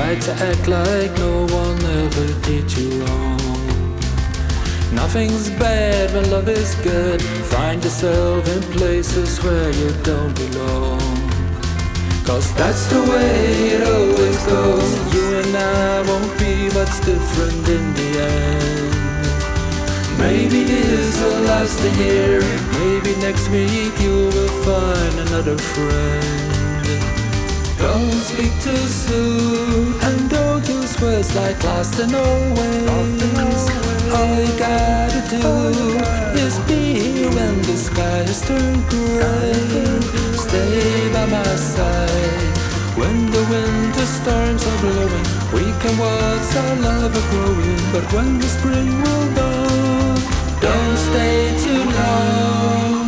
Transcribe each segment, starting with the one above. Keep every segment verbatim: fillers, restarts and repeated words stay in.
Try to act like no one ever did you wrong. Nothing's bad when love is good. Find yourself in places where you don't belong. Cause that's the way it always goes. You and I won't be much different in the end. Maybe this will last a year. Maybe next week you will find another friend. Don't speak too soon, and don't use words like last and always. All you gotta do is be here when the skies turn gray. Stay by my side when the winter storms are blowing. We can watch our love growing, but when the spring will dawn, don't stay too long.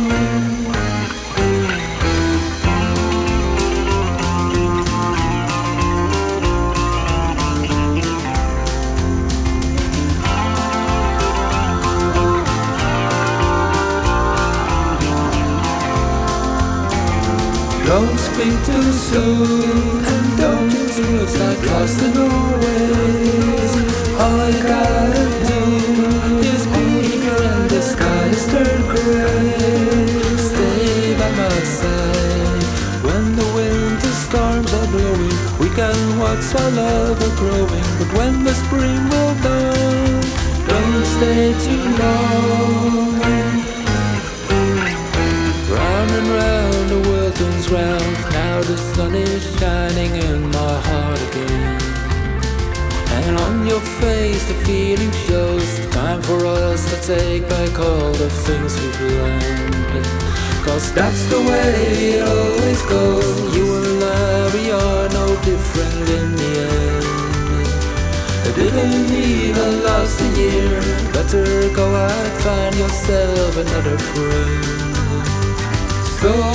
Don't speak too soon, and don't use words like lost and always. All you gotta do is be here and the skies turn gray. Stay by my side when the winter storms are blowing. We can watch our love growing, but when the spring will dawn, don't stay too long. Round and round the world turns round. Now the sun is shining in my heart again. And on your face the feeling shows. Time for us to take back all the things we've learned. Cause that's the way it always goes. You and I, we are no different in the end. I didn't even last a year. Better go out, find yourself another friend. So